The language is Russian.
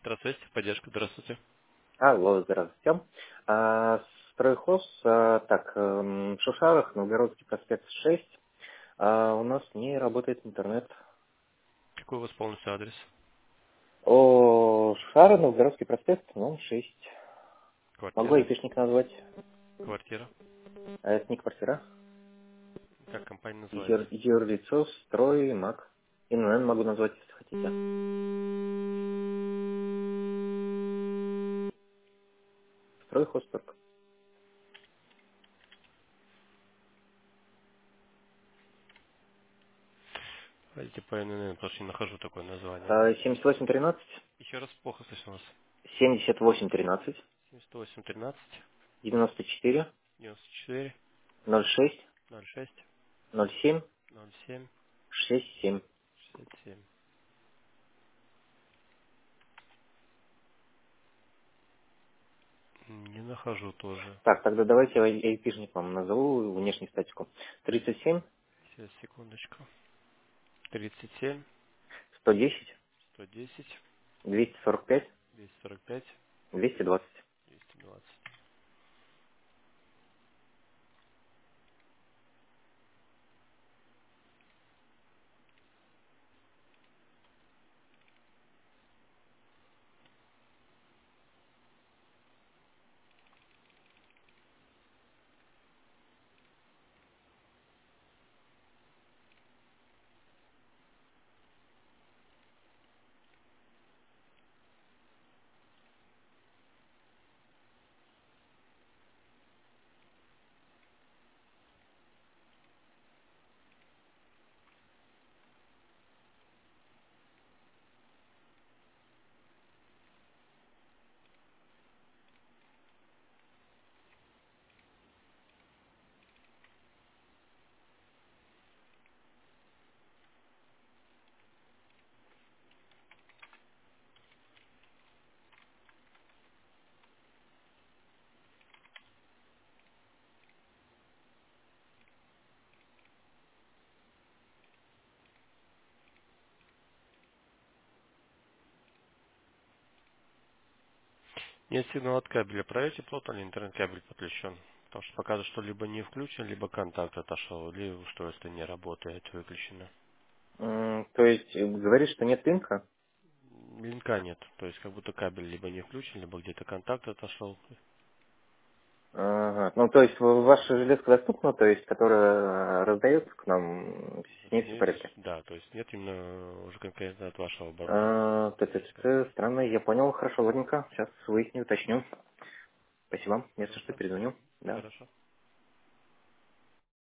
Здравствуйте, поддержка, здравствуйте. Алло, здравствуйте. Стройхоз, в Шушарах, Новгородский проспект 6. У нас не работает интернет. Какой у вас полностью адрес? Шушары, Новгородский проспект, ну, 6. Могу Квартира? айпишник назвать. Квартира? Это не квартира. Как компания называется? Юрлицо, строй, маг. ИНН могу назвать, если хотите. Стройхоз только. Пойдите по ННН, потому что не нахожу такое название. 7813, Еще раз плохо слышно вас. 7813, 78 13 94, 94 06, 06 07, 07 67. 67. Не нахожу тоже. Так, тогда давайте я айпишник вам назову, внешнюю статику. 37, Сейчас, секундочку. 37 110, 110 245, 245 220. 220. Нет сигнала от кабеля. Проверьте, плотно ли интернет-кабель подключен. Потому что показывает, что либо не включен, либо контакт отошел, или устройство не работает, выключено. То есть, говорит, что нет пинка? Линка нет. То есть как будто кабель либо не включен, либо где-то контакт отошел. Ага. Ну, то есть, ваша железка доступна, то есть, которая раздается к нам, с ней все в Нет, порядке? да, то есть нет именно уже конкретно от вашего оборудования. Железка. Странно, я понял, хорошо, ладненько. Сейчас выясню, уточню. Спасибо, если что, Хорошо. перезвоню. Да. Хорошо.